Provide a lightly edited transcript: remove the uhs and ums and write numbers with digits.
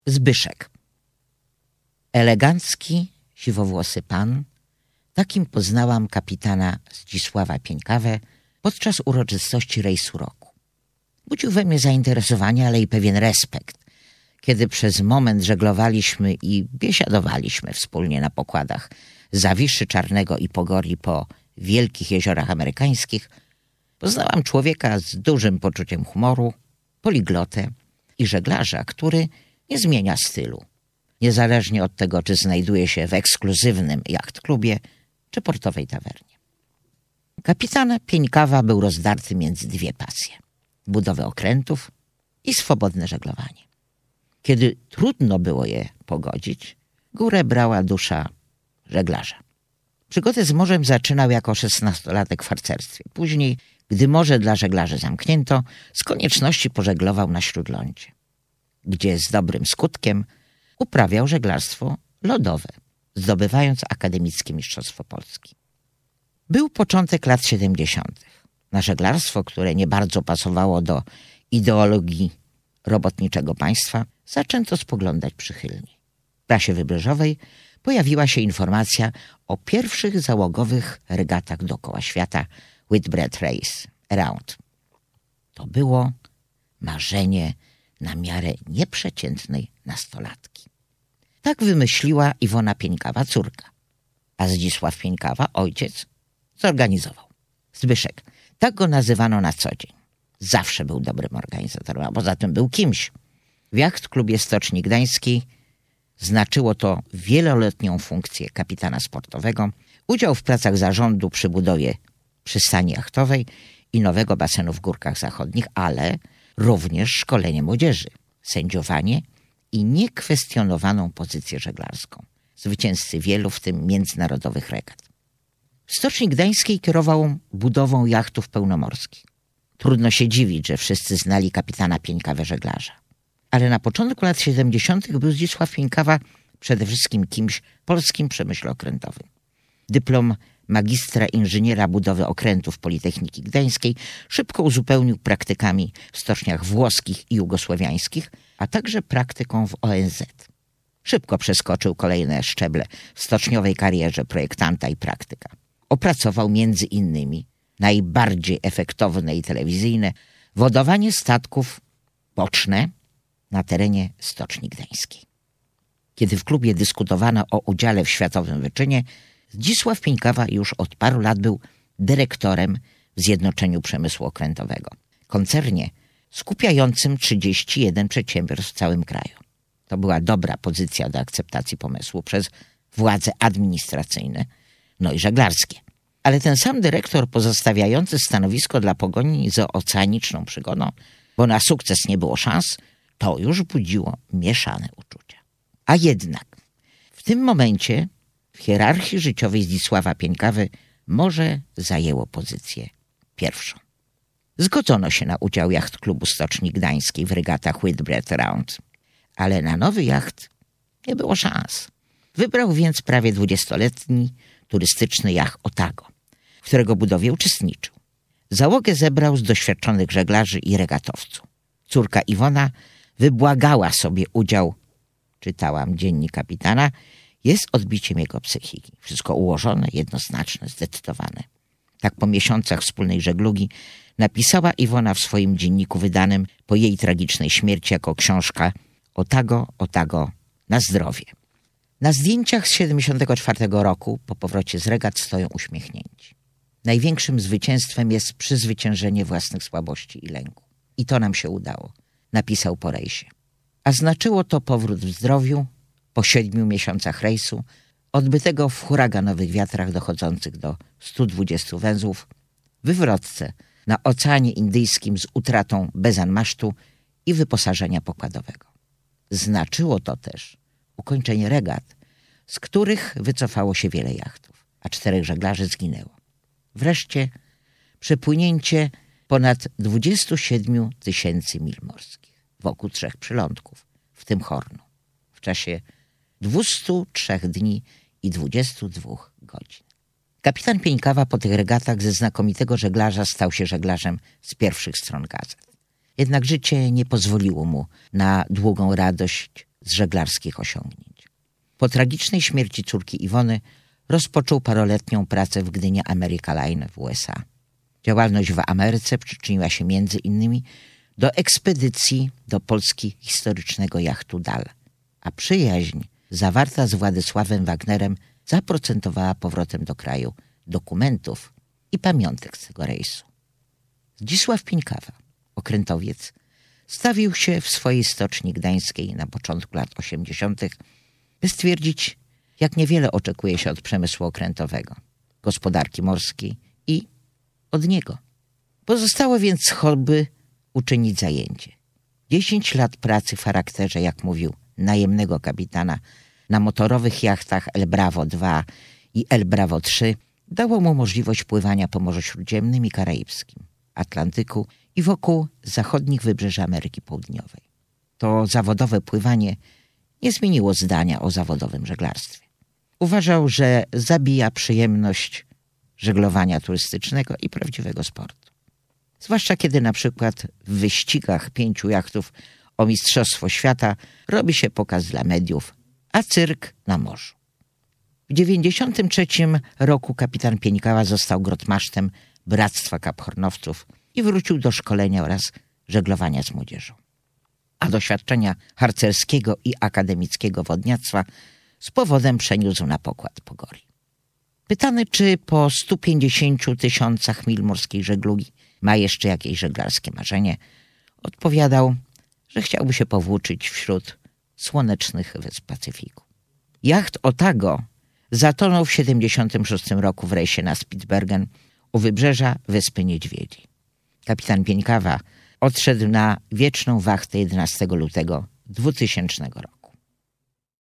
Zbyszek. Elegancki, siwowłosy pan. Takim poznałam kapitana Zdzisława Pieńkawę podczas uroczystości rejsu roku. Budził we mnie zainteresowanie, ale i pewien respekt, kiedy przez moment żeglowaliśmy i biesiadowaliśmy wspólnie na pokładach Zawiszy Czarnego i Pogori po wielkich jeziorach amerykańskich. Poznałam człowieka z dużym poczuciem humoru, poliglotę i żeglarza, który nie zmienia stylu, niezależnie od tego, czy znajduje się w ekskluzywnym jachtklubie czy portowej tawernie. Kapitan Pieńkawa był rozdarty między dwie pasje: budowę okrętów i swobodne żeglowanie. Kiedy trudno było je pogodzić, górę brała dusza żeglarza. Przygodę z morzem zaczynał jako 16-latek w harcerstwie. Później, gdy morze dla żeglarzy zamknięto, z konieczności pożeglował na śródlądzie, gdzie z dobrym skutkiem uprawiał żeglarstwo lodowe, zdobywając akademickie mistrzostwo Polski. Był początek lat 70. Na żeglarstwo, które nie bardzo pasowało do ideologii robotniczego państwa, zaczęto spoglądać przychylnie. W prasie wybrzeżowej pojawiła się informacja o pierwszych załogowych regatach dookoła świata Whitbread Race Around. To było marzenie na miarę nieprzeciętnej nastolatki. Tak wymyśliła Iwona Pieńkawa, córka, a Zdzisław Pieńkawa, ojciec, zorganizował. Zbyszek, tak go nazywano na co dzień. Zawsze był dobrym organizatorem, a poza tym był kimś. W jachtklubie Stoczni Gdańskiej znaczyło to wieloletnią funkcję kapitana sportowego, udział w pracach zarządu przy budowie przystani jachtowej i nowego basenu w Górkach Zachodnich, ale również szkolenie młodzieży, sędziowanie i niekwestionowaną pozycję żeglarską. Zwycięzcy wielu, w tym międzynarodowych regat. W Stoczni Gdańskiej kierował budową jachtów pełnomorskich. Trudno się dziwić, że wszyscy znali kapitana Pieńkawę żeglarza. Ale na początku lat 70. był Zdzisław Pieńkawa przede wszystkim kimś w polskim przemyśle okrętowym. Dyplom magistra inżyniera budowy okrętów Politechniki Gdańskiej szybko uzupełnił praktykami w stoczniach włoskich i jugosłowiańskich, a także praktyką w ONZ. Szybko przeskoczył kolejne szczeble w stoczniowej karierze projektanta i praktyka. Opracował między innymi najbardziej efektowne i telewizyjne wodowanie statków boczne na terenie Stoczni Gdańskiej. Kiedy w klubie dyskutowano o udziale w światowym wyczynie, Zdzisław Pieńkawa już od paru lat był dyrektorem w Zjednoczeniu Przemysłu Okrętowego, koncernie skupiającym 31 przedsiębiorstw w całym kraju. To była dobra pozycja do akceptacji pomysłu przez władze administracyjne, no i żeglarskie. Ale ten sam dyrektor pozostawiający stanowisko dla pogoni za oceaniczną przygodą, bo na sukces nie było szans, to już budziło mieszane uczucia. A jednak w tym momencie w hierarchii życiowej Zdzisława Pieńkawy morze zajęło pozycję pierwszą. Zgodzono się na udział jachtklubu Stoczni Gdańskiej w regatach Whitbread Round, ale na nowy jacht nie było szans. Wybrał więc prawie 20-letni turystyczny jacht Otago, w którego budowie uczestniczył. Załogę zebrał z doświadczonych żeglarzy i regatowców. Córka Iwona wybłagała sobie udział, czytałam dziennik kapitana, jest odbiciem jego psychiki. Wszystko ułożone, jednoznaczne, zdecydowane. Tak po miesiącach wspólnej żeglugi napisała Iwona w swoim dzienniku wydanym po jej tragicznej śmierci jako książka Otago, Otago, na zdrowie. Na zdjęciach z 74 roku po powrocie z regat stoją uśmiechnięci. Największym zwycięstwem jest przezwyciężenie własnych słabości i lęku. I to nam się udało, napisał po rejsie. A znaczyło to powrót w zdrowiu po 7 miesiącach rejsu, odbytego w huraganowych wiatrach dochodzących do 120 węzłów, wywrotce na Oceanie Indyjskim z utratą bezanmasztu i wyposażenia pokładowego. Znaczyło to też ukończenie regat, z których wycofało się wiele jachtów, a 4 żeglarzy zginęło. Wreszcie przepłynięcie ponad 27 000 mil morskich wokół 3 przylądków, w tym Hornu, w czasie 203 dni i 22 godzin. Kapitan Pieńkawa po tych regatach ze znakomitego żeglarza stał się żeglarzem z pierwszych stron gazet. Jednak życie nie pozwoliło mu na długą radość z żeglarskich osiągnięć. Po tragicznej śmierci córki Iwony rozpoczął paroletnią pracę w Gdynia America Line w USA. Działalność w Ameryce przyczyniła się między innymi do ekspedycji do Polski historycznego jachtu Dal, a przyjaźń zawarta z Władysławem Wagnerem zaprocentowała powrotem do kraju dokumentów i pamiątek z tego rejsu. Zdzisław Pieńkawa, okrętowiec, stawił się w swojej stoczni gdańskiej na początku lat 80., by stwierdzić, jak niewiele oczekuje się od przemysłu okrętowego, gospodarki morskiej i od niego. Pozostało więc z hobby uczynić zajęcie. 10 lat pracy w charakterze, jak mówił, najemnego kapitana na motorowych jachtach El Bravo II i El Bravo III dało mu możliwość pływania po Morzu Śródziemnym i Karaibskim, Atlantyku i wokół zachodnich wybrzeży Ameryki Południowej. To zawodowe pływanie nie zmieniło zdania o zawodowym żeglarstwie. Uważał, że zabija przyjemność żeglowania turystycznego i prawdziwego sportu. Zwłaszcza kiedy na przykład w wyścigach 5 jachtów o Mistrzostwo Świata robi się pokaz dla mediów, a cyrk na morzu. W 1993 roku kapitan Pieńkawa został grotmasztem Bractwa Kaphornowców i wrócił do szkolenia oraz żeglowania z młodzieżą. A doświadczenia harcerskiego i akademickiego wodniactwa z powodem przeniósł na pokład Pogori. Pytany, czy po 150 000 mil morskiej żeglugi ma jeszcze jakieś żeglarskie marzenie, odpowiadał, że chciałby się powłóczyć wśród słonecznych wysp Pacyfiku. Jacht Otago zatonął w 1976 roku w rejsie na Spitsbergen u wybrzeża Wyspy Niedźwiedzi. Kapitan Pieńkawa odszedł na wieczną wachtę 11 lutego 2000 roku.